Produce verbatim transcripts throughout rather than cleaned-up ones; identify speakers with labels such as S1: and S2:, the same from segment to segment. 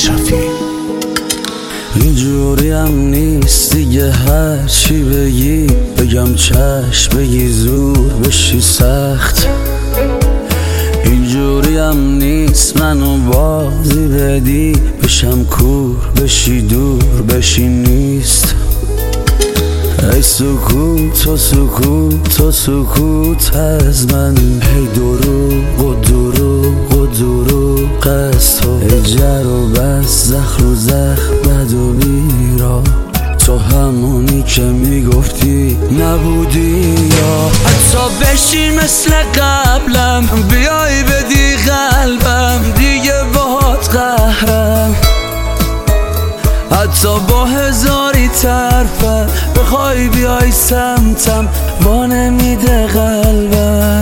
S1: شفیع.
S2: اینجوری هم نیست دیگه، هر چی بگی بگم چشم، بگی زور بشی سخت. اینجوری هم نیست منو بازی بدی، بشم کور بشی دور بشی نیست. ای سکوت و سکوت و سکوت از من، هی دروغ و دروغ و دروغ از تو. ای جر و بس زخر و زخ بد و بیرا، تو همونی که میگفتی نبودی. یا حتی بشی مثل قبلم، بیای بدی قلبم، دیگه باهات قهرم. حتی با هزاری طرفه بخوای بیای سمتم، با نمیده قلبم.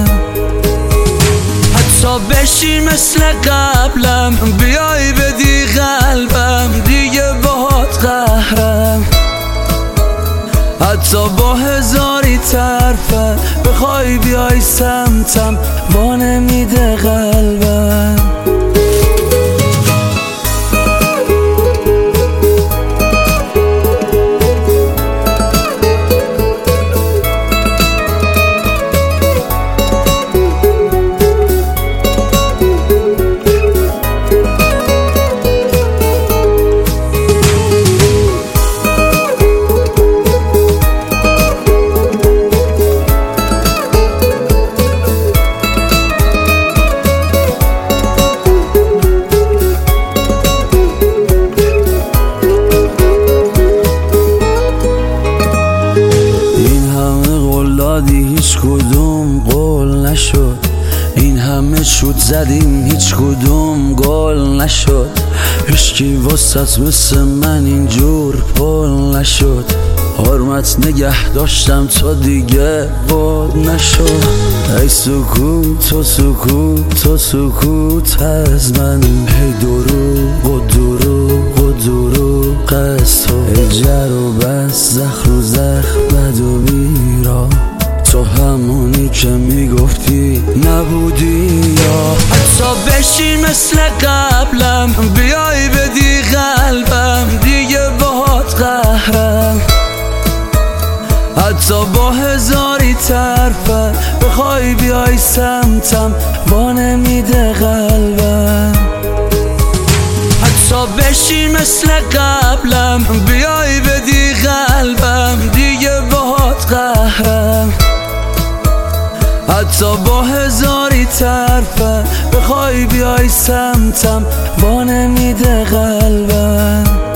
S2: حتی بشی مثل قبلم، بیای بدی قلبم، دیگه باهات قهرم. حتی با هزاری طرفه بخوای بیای سمتم، با نمیده قلبم. هیچ کدوم قول نشد، این همه شد زدیم هیچ کدوم گل نشد. هیچکی واسط مثل من اینجور پل نشد، حرمت نگه داشتم تا دیگه بود نشد. ای سکوت و سکوت و سکوت از من، هی دروغ و دروغ و دروغ از تو. ای جر و بس زخر و زخ بد و بیرا، تو همونی که میگفتی نبودی. یا حتی بشی مثل قبلم، بیای بدی قلبم، دیگه باهات قهرم. حتی با هزاری طرفه بخوای بیای سمتم، با نمیده قلبم. حتی بشی مثل قبلم، بیای بدی قلبم، دیگه باهات قهرم. حتی با هزاری طرفه بخوای بیای سمتم، با نمیده قلبم.